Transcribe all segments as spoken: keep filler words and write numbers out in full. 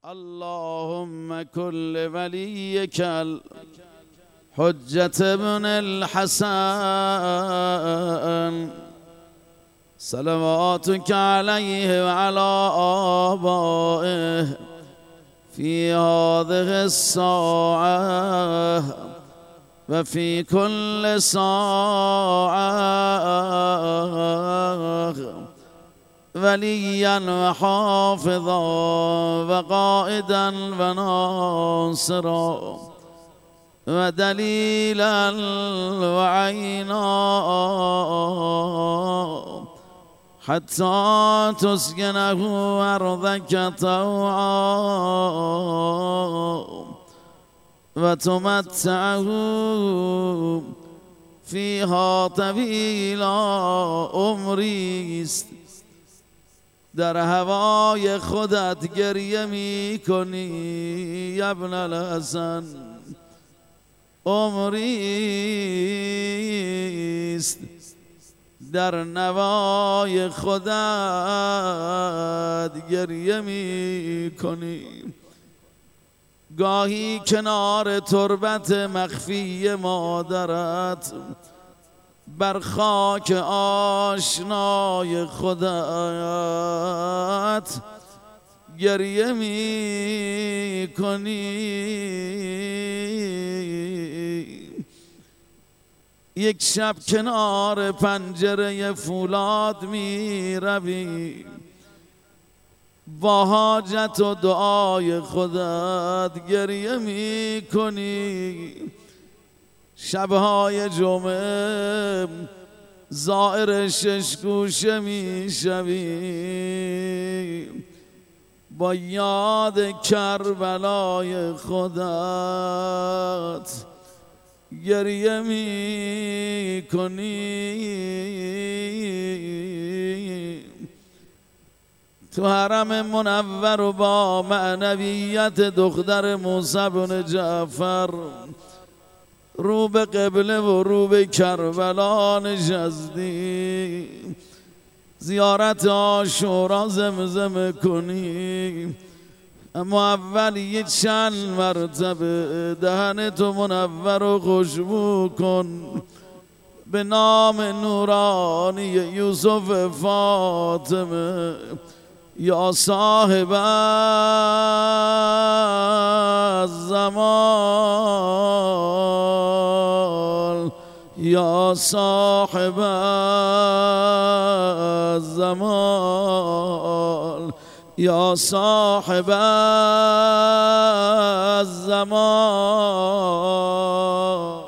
اللهم كل وليك الحجة ابن الحسن صلواتك عليه وعلى آبائه في هذه الساعة وفي كل ساعة وليا وحافظا وقائدا وناصرا ودليلا وعينا حتى تسكنه أرضك طوعا وتمتعه فيها طويلا. عمری در هوای خودت گریه می کنی ابن الحسن، عمریست در نوای خودت گریه می کنی. گاهی کنار تربت مخفی مادرت بر خاک آشنای خودت گریه می کنی. یک شب کنار پنجره فولاد می روی با حاجت و دعای خودت گریه می کنی. شبهای جمعه زائر شش گوشه می شوی با یاد کربلای خودت گریه می کنی. تو حرم منور و با معنویت دختر موسی بن جعفر رو به قبله و رو به کربلا نشستی، زیارت عاشورا زمزم کنی، اما اول یه چند مرتبه دهنتو منور و خوشبو کن به نام نورانی یوسف فاطمه. یا صاحب الزمان، یا صاحب الزمان، یا صاحب الزمان.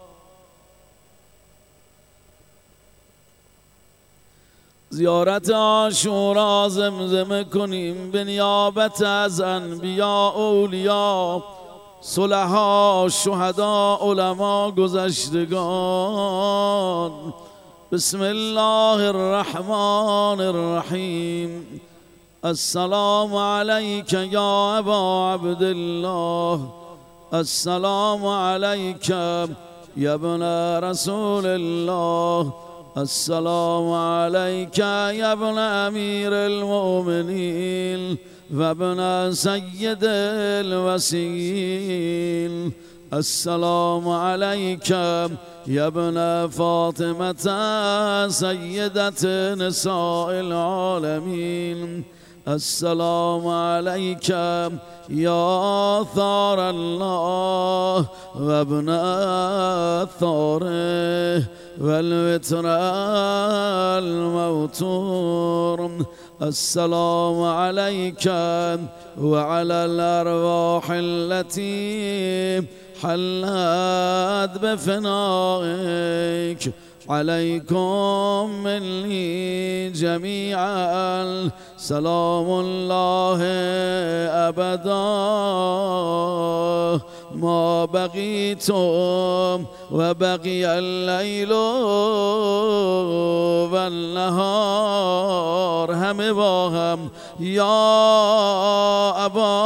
زیارت عاشورا زمزمه کنیم به نیابت از انبیا، اولیا، صلحا، شهدا، علما، گذشتگان. بسم الله الرحمن الرحیم. السلام علیک یا ابا عبدالله، السلام علیک یا ابن رسول الله، السلام علیک یا ابن امیر المؤمنین و ابن سید الوسیل. السلام علیک یا ابن فاطمة سیدت نساء العالمین. السلام علیک یا ثار الله و ابن ثاره والوتر الموتور. السلام عليك وعلى الأرواح التي حلت بفنائك. عليكم مني جميعا سلام الله أبدا ما بقيتم وبقي الليل والنهار. همه با هم یا ابا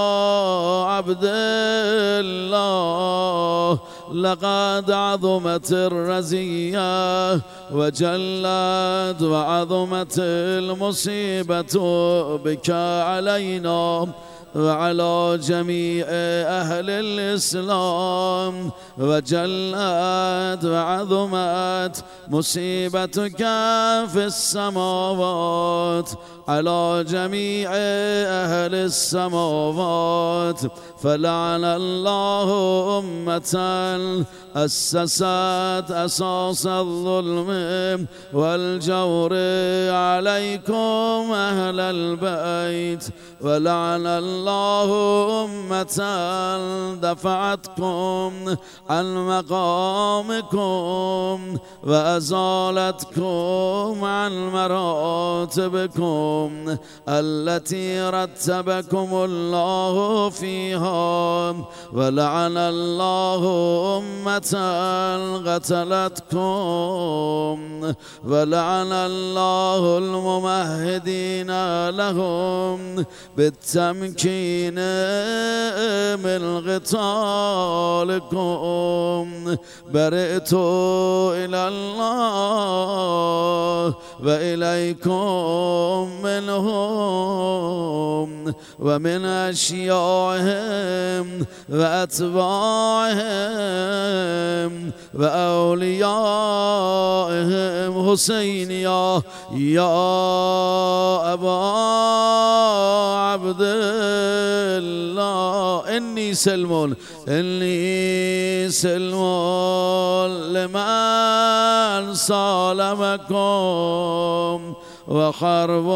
عبدالله لقد عظمت الرزية وجلت وعظمت المصيبة بك علينا وعلى جميع أهل الإسلام، وجلت وعظمت مصيبتك في السماوات على جميع أهل السماوات. فلعن الله أمة أسست أساس الظلم والجور عليكم أهل البيت، ولعن الله أمة دفعتكم عن مقامكم وأزالتكم عن مراتبكم التي رتبكم الله فيها، ولعن الله أمة قتلتكم، ولعن الله الممهدين لهم بالتمكين من قتالكم. برئت إلى الله وإليكم منهم ومن أشيائهم وأتباعهم وأوليائهم. حسين يا يا أبا عبد الله، إني سلم إني سلم لمن سالمكم وحرب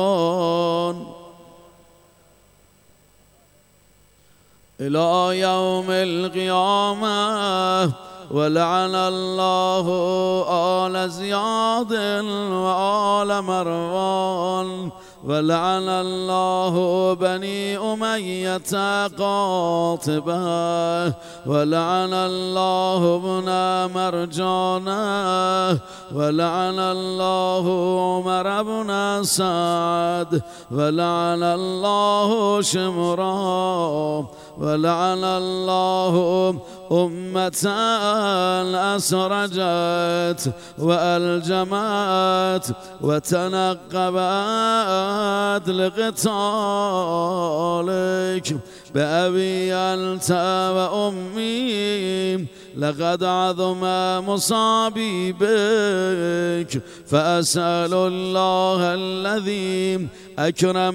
إلى يوم القيامة. ولعن الله آل زياد وآل مروان، ولعن الله بني أمية قاطبة، ولعن الله ابن مرجانة، ولعن الله عمر بن سعد، ولعن الله شمرا، ولعن الله أمة أسرجت وألجمت وتنقبت لقتالك. بأبي أنت وأمي لقد عظم مصابي بك، فأسأل الله الذي أكرم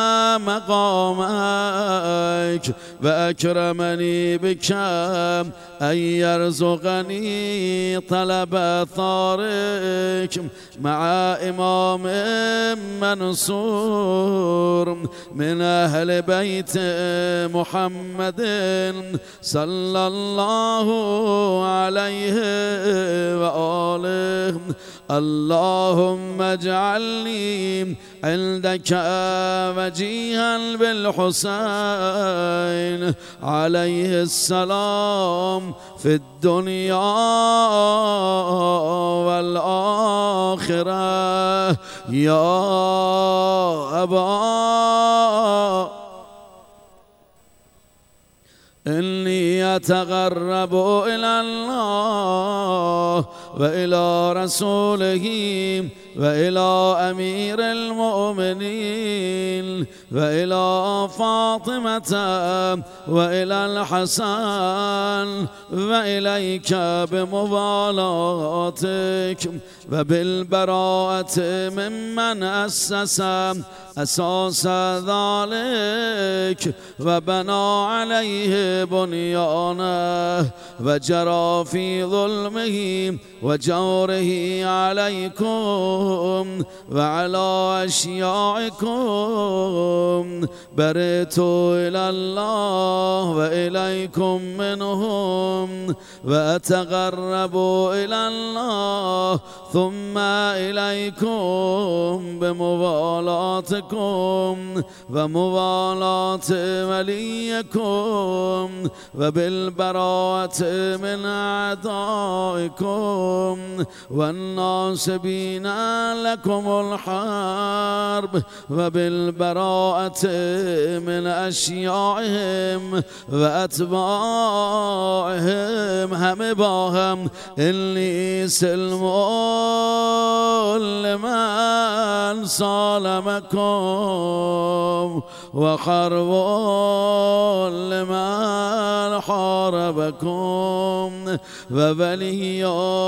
مقامك وأكرمني بك أن يرزقني طلب ثارك مع إمام منصور من أهل بيت محمد صلى الله عليه وآله. اللهم اجعلني عندك وجيها بالحسين عليه السلام في الدنيا والآخرة. يا أبا إني أتقرب إلى الله وإلى رسوله وإلى أمير المؤمنين وإلى فاطمة وإلى الحسن وإليك بمبالاتك وبالبراءة ممن أسس أساس ذلك وبنى عليه بنيانه وجرى في ظلمه وجوره عليكم وعلى أشياعكم. برئت إلى الله وإليكم منهم وأتقرب إلى الله ثم إليكم بمبالاتكم ومبالاة وليكم وبالبراءة من أعدائكم والناصبين لكم الحرب وبالبراءة من أشيائهم وأتباعهم هم باهم إني سلم لمن صالمكم وخرب لمن حاربكم وولي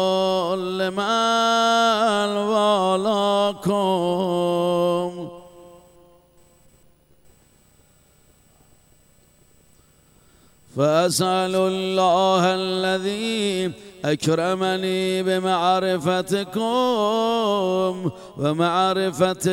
لمن والاكم. فأسأل الله الذي أكرمني بمعرفتكم ومعرفة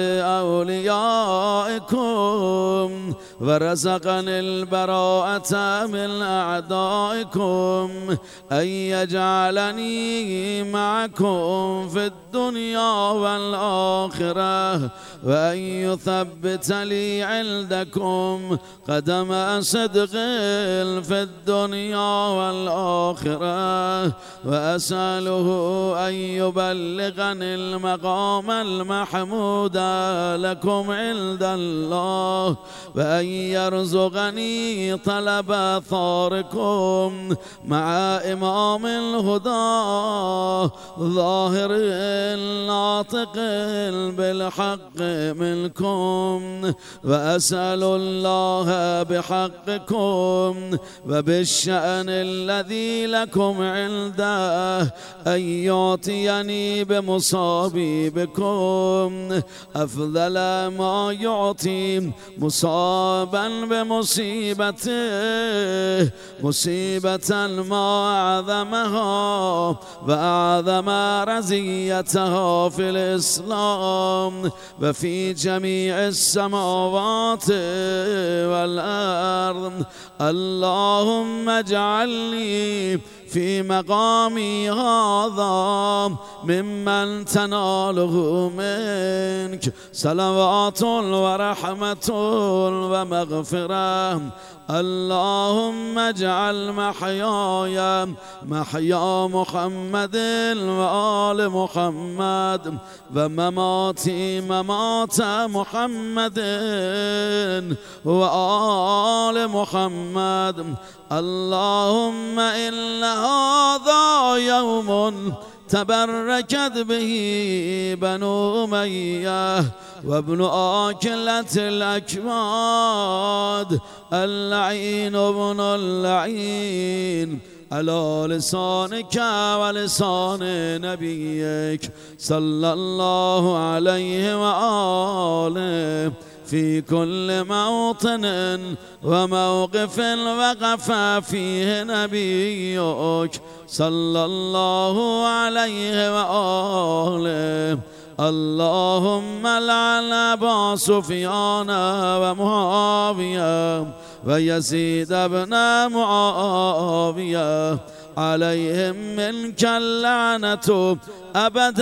أوليائكم ورزقني البراءة من أعدائكم أن يجعلني معكم في الدنيا والآخرة وأن يثبت لي عندكم قدم صدق في الدنيا والآخرة وأسأله أن يبلغني المقام المحمود لكم عند الله وأن يرزقني طلب ثاركم مع إمام الهدى ظاهر ناطق بالحق منكم. وأسأل الله بحقكم وبالشأن الذي لكم عنده أن يعطيني بمصابي بكم أفضل ما يعطي مصابا بمصيبته مصيبة ما أعظمها وأعظم رزيتها في الإسلام وفي جميع السماوات والأرض. اللهم اجعلني في مقامي هذا ممن تناله منك صلوات ورحمة ومغفرة. اللهم اجعل محياي محيا محمد وآل محمد ومماتي ممات محمد وآل محمد. اللهم إن هذا يوم تبركت به بنو أمية وابن آكلة الأكباد اللعين ابن اللعين على لسانك ولسان نبيك صلى الله عليه وآله في كل موطن وموقف وقف فيه نبيك صلى الله عليه وآله. اللهم لعن أبا سفيان ومعاوية ويزيد بن معاوية عليهم منك اللعنة أبد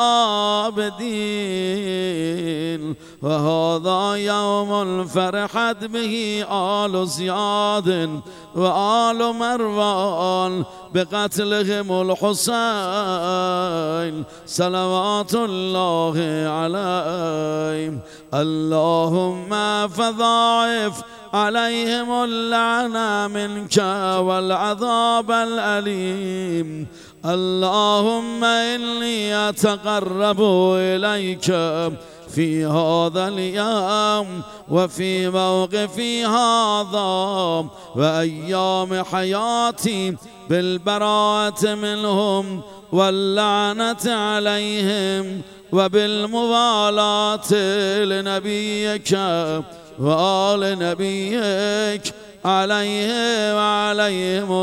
الآبدين. وهذا يوم فرحت به آل زياد وآل مروان بقتلهم الحسين صلوات الله عليه. اللهم فضاعف عليهم اللعنة منك والعذاب الأليم. اللهم إني أتقرب إليك في هذا اليوم وفي موقفي هذا وأيام حياتي بالبراءة منهم واللعنة عليهم وبالموالاة لنبيك وآل نبيك عليه وعليهم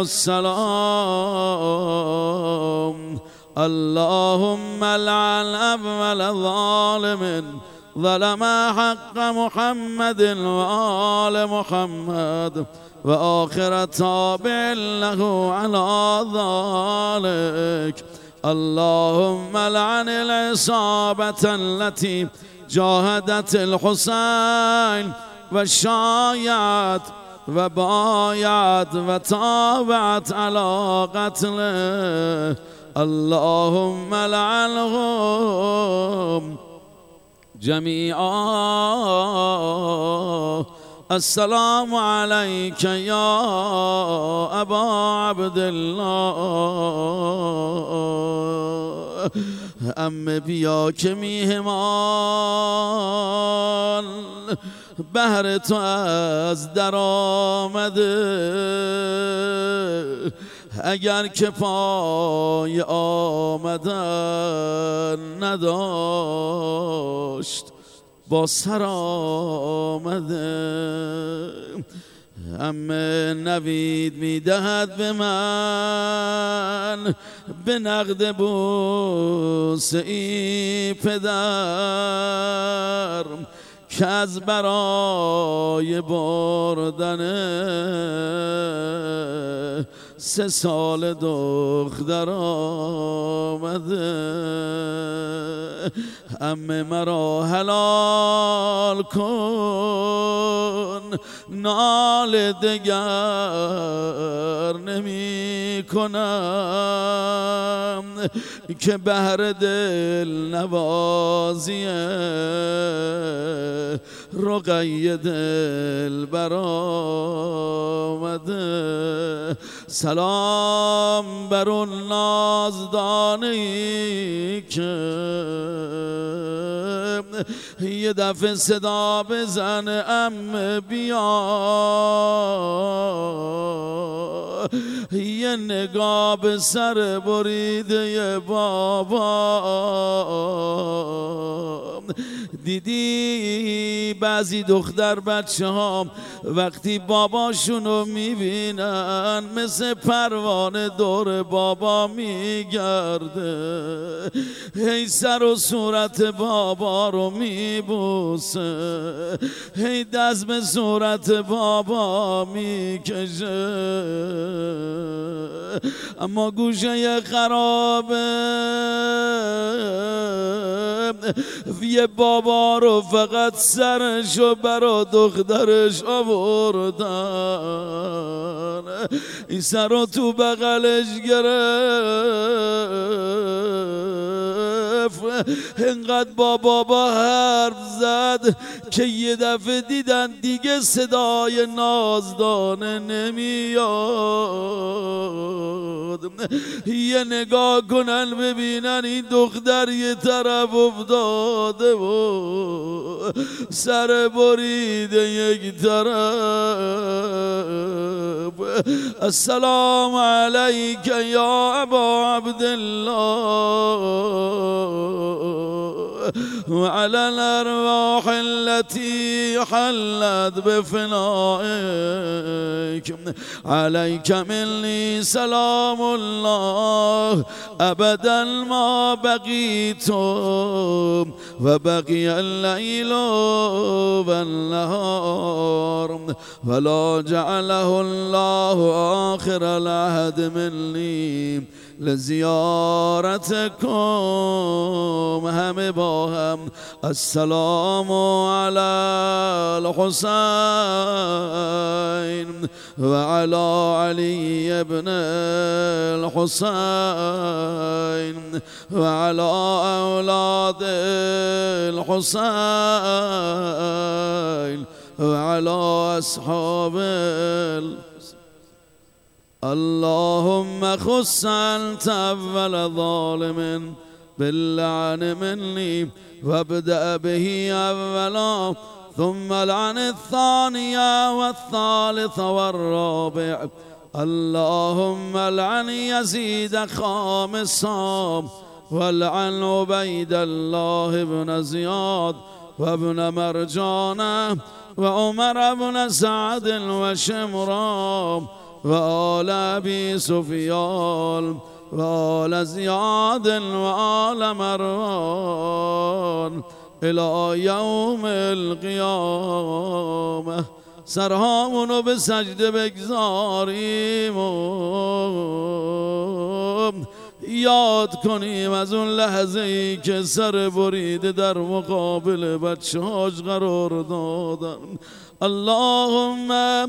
السلام. اللهم لعن أول ظالم ظلم حق محمد وآل محمد وآخر تابع له على ذلك. اللهم لعن العصابة التي جاهدت الحسين وشايعت وبايعت وتابعت على قتله اللهم لعنهم جميعا. السلام عليك يا أبا عبد الله. ام بیا که میهمان بهر تو از در آمده، اگر که پای آمدن نداشت با سر آمده. ام نوید میدهد به من به نقد بوسه ای پدر، که از برای بردن سه سال دختر آمده. عمه مرا حلال کن، نال دگر نمی کنم، که بهر دل نوازی رقیه دل برآمده. سلام بر اون نازدانی که یه دفعه صدا بزن عمه بیا، یه نگاه به سر بریده بابا. دیدی بعضی دختر بچه ها وقتی باباشونو میبینن مثل پروانه دور بابا میگرده، هی سر و صورت بابا رو میبوسه، هی دست به صورت بابا میکشه. اما گوشه خرابه یه بابا رو فقط سرشو برا دخترش آوردن، این سر رو تو بغلش گرفت، انقدر با بابا حرف زد که یه دفعه دیدن دیگه صدای نازدانه نمیاد. یه نگاه کنن ببینن این دختر یه طرف افتاده و سر بریده یک طرف. السلام علیک یا ابا عبدالله وعلى الأرواح التي حلت بفنائك. عليك مني سلام الله أبدا ما بقيت وبقي الليل والنهار، ولا جعله الله آخر العهد مني لزیارتکم. همه با هم السلام علی الحسین و علی علی ابن الحسین و علی اولاد الحسین و علی اصحاب اللهم خص أنت أول ظالم باللعن مني وابدأ به أولا، ثم لعن الثانية والثالثة والرابع. اللهم لعن يزيد خامسا، والعن عبيد الله بن زياد وابن مرجانة وعمر بن سعد وشمران وآل أبي سفيان وآل زياد وآل مروان إلى يوم القيامة. سرهامونو به سجده بگذاریم و یاد کنیم از اون لحظه ای که سر بریده در مقابل بچه هاش قرار دادن. اللهم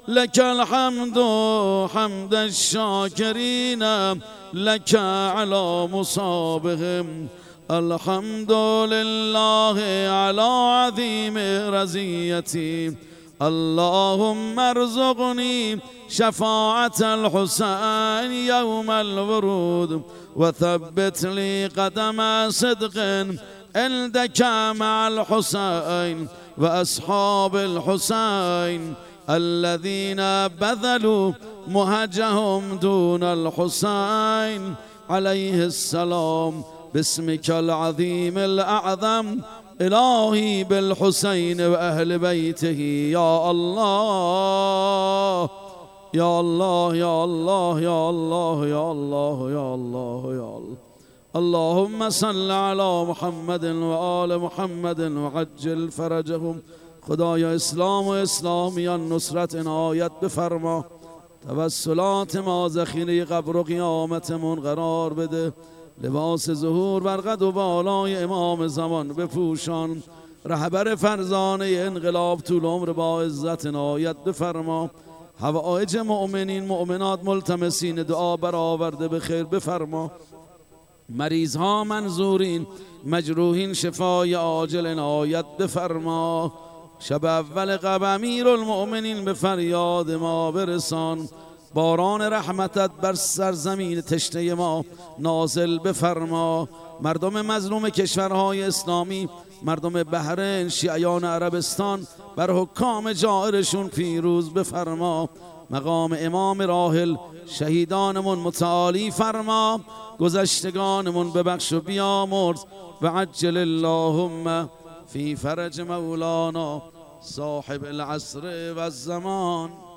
لك الحمد حمد الشاكرين لك على مصابهم الحمد لله على عظيم رزيتي اللهم ارزقني شفاعة الحسين يوم الورود وثبت لي قدم صدق عندك مع الحسين وأصحاب الحسين الذين بذلوا مهجهم دون الحسين عليه السلام باسمك العظيم الأعظم إلهي بالحسين وأهل بيته يا الله يا الله يا الله يا الله يا الله يا الله يا الله اللهم صل على محمد وآل محمد وعجل فرجهم. خدایا اسلام و اسلامیان نصرت عنایت بفرما، توسلات ما ذخیره قبر و قیامتمون قرار بده، لباس ظهور بر قد و بالای امام زمان بپوشان، رهبر فرزانه انقلاب طول عمر با عزت عنایت بفرما، حوائج مؤمنین مؤمنات ملتمسین دعا برآورده به خیر بفرما، مریض ها منظورین مجروحین شفای عاجل عنایت بفرما، شب اول قبل امیر المؤمنین به فریاد ما برسان، باران رحمتت بر سرزمین تشنه ما نازل بفرما، مردم مظلوم کشورهای اسلامی، مردم بحرین، شیعیان عربستان بر حکام جائرشون پیروز بفرما، مقام امام راحل شهیدانمون متعالی فرما، گذشتگانمون ببخش و بیامرز و عجل اللهم فی فرج مولانا صاحب العصر و الزمان.